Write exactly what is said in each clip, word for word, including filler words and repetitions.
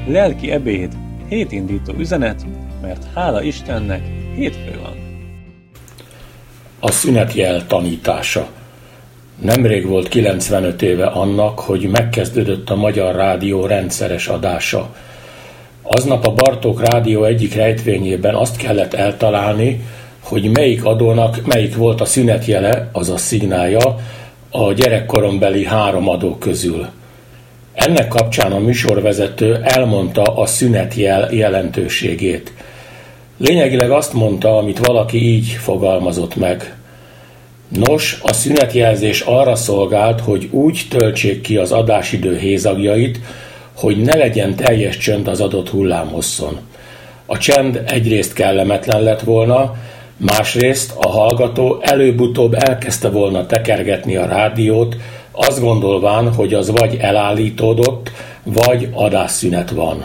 Lelki ebéd, hétindító üzenet, mert hála Istennek hétfő van. A szünetjel tanítása. Nemrég volt kilencvenöt éve annak, hogy megkezdődött a Magyar Rádió rendszeres adása. Aznap a Bartók Rádió egyik rejtvényében azt kellett eltalálni, hogy melyik adónak melyik volt a szünetjele, azaz szignálja a gyerekkorombeli három adó közül. Ennek kapcsán a műsorvezető elmondta a szünetjel jelentőségét. Lényegileg azt mondta, amit valaki így fogalmazott meg. Nos, a szünetjelzés arra szolgált, hogy úgy töltsék ki az adásidő hézagjait, hogy ne legyen teljes csönd az adott hullámhosszon. A csend egyrészt kellemetlen lett volna, másrészt a hallgató előbb-utóbb elkezdte volna tekergetni a rádiót, azt gondolván, hogy az vagy elállítódott, vagy adásszünet van.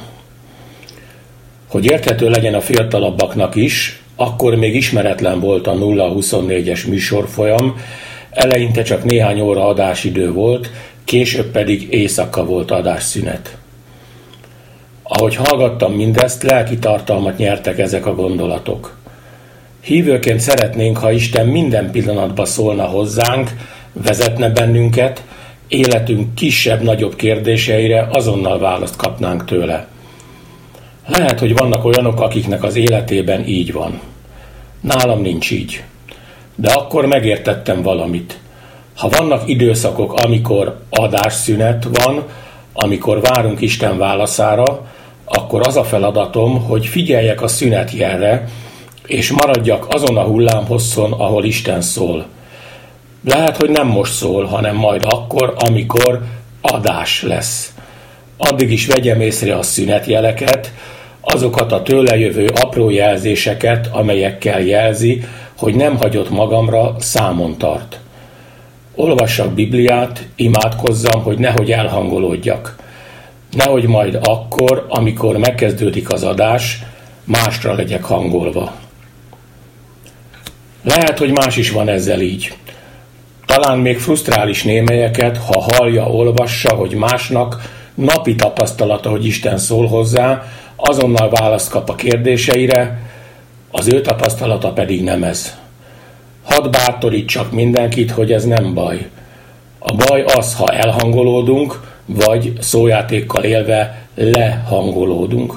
Hogy érthető legyen a fiatalabbaknak is, akkor még ismeretlen volt a nulla huszonnégyes műsorfolyam, eleinte csak néhány óra adásidő volt, később pedig éjszaka volt adásszünet. Ahogy hallgattam mindezt, lelki tartalmat nyertek ezek a gondolatok. Hívőként szeretnénk, ha Isten minden pillanatban szólna hozzánk, vezetne bennünket, életünk kisebb-nagyobb kérdéseire azonnal választ kapnánk tőle. Lehet, hogy vannak olyanok, akiknek az életében így van. Nálam nincs így. De akkor megértettem valamit. Ha vannak időszakok, amikor adásszünet van, amikor várunk Isten válaszára, akkor az a feladatom, hogy figyeljek a szünetjelre, és maradjak azon a hullámhosszon, ahol Isten szól. Lehet, hogy nem most szól, hanem majd akkor, amikor adás lesz. Addig is vegyem észre a szünetjeleket, azokat a tőle jövő apró jelzéseket, amelyekkel jelzi, hogy nem hagyott magamra, számon tart. Olvassak Bibliát, imádkozzam, hogy nehogy elhangolódjak. Nehogy majd akkor, amikor megkezdődik az adás, másra legyek hangolva. Lehet, hogy más is van ezzel így. Talán még frusztrál is némelyeket, ha hallja, olvassa, hogy másnak napi tapasztalata, hogy Isten szól hozzá, azonnal választ kap a kérdéseire, az ő tapasztalata pedig nem ez. Hadd bátorítsak mindenkit, hogy ez nem baj. A baj az, ha elhangolódunk, vagy szójátékkal élve lehangolódunk.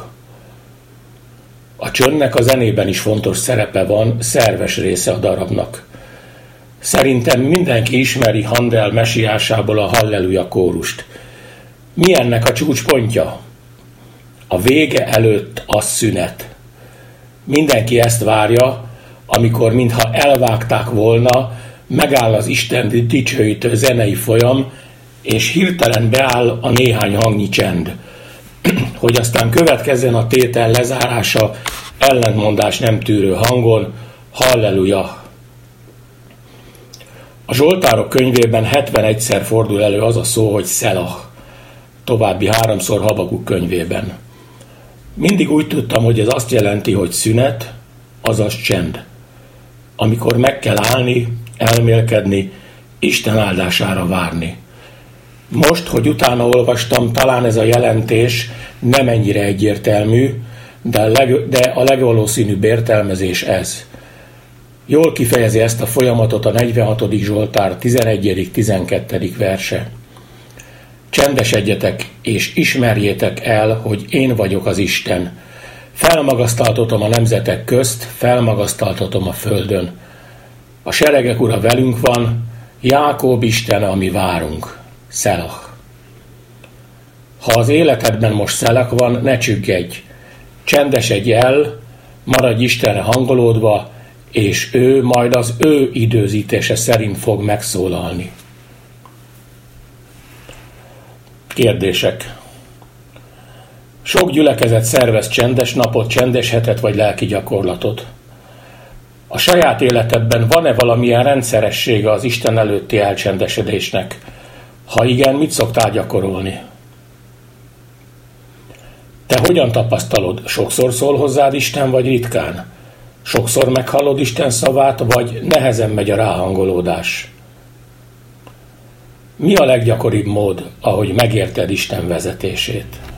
A csöndnek a zenében is fontos szerepe van, szerves része a darabnak. Szerintem mindenki ismeri Handel mesiásából a Halleluja kórust. Mi ennek a csúcspontja? A vége előtt a szünet. Mindenki ezt várja, amikor mintha elvágták volna, megáll az Isten dicsőítő zenei folyam, és hirtelen beáll a néhány hangnyi csend, hogy aztán következzen a tétel lezárása ellentmondás nem tűrő hangon, halleluja. A Zsoltárok könyvében hetvenegyszer fordul elő az a szó, hogy szelah, további háromszor Habakuk könyvében. Mindig úgy tudtam, hogy ez azt jelenti, hogy szünet, azaz csend. Amikor meg kell állni, elmélkedni, Isten áldására várni. Most, hogy utána olvastam, talán ez a jelentés nem ennyire egyértelmű, de a, leg, de a legvalószínűbb értelmezés ez. Jól kifejezi ezt a folyamatot a negyvenhatodik Zsoltár tizenegyedik-tizenkettedik verse. Csendesedjetek és ismerjétek el, hogy én vagyok az Isten. Felmagasztaltatom a nemzetek közt, felmagasztaltatom a földön. A seregek ura velünk van, Jákob Isten, ami várunk. Szelah. Ha az életedben most szelak van, ne csüggedj. Csendesedj el, maradj Istenre hangolódva, és ő majd az ő időzítése szerint fog megszólalni. Kérdések. Sok gyülekezet szervez csendes napot, csendes hetet vagy lelki gyakorlatot. A saját életedben van-e valamilyen rendszeressége az Isten előtti elcsendesedésnek? Ha igen, mit szoktál gyakorolni? Te hogyan tapasztalod? Sokszor szól hozzád Isten, vagy ritkán? Sokszor meghallod Isten szavát, vagy nehezen megy a ráhangolódás? Mi a leggyakoribb mód, ahogy megérted Isten vezetését?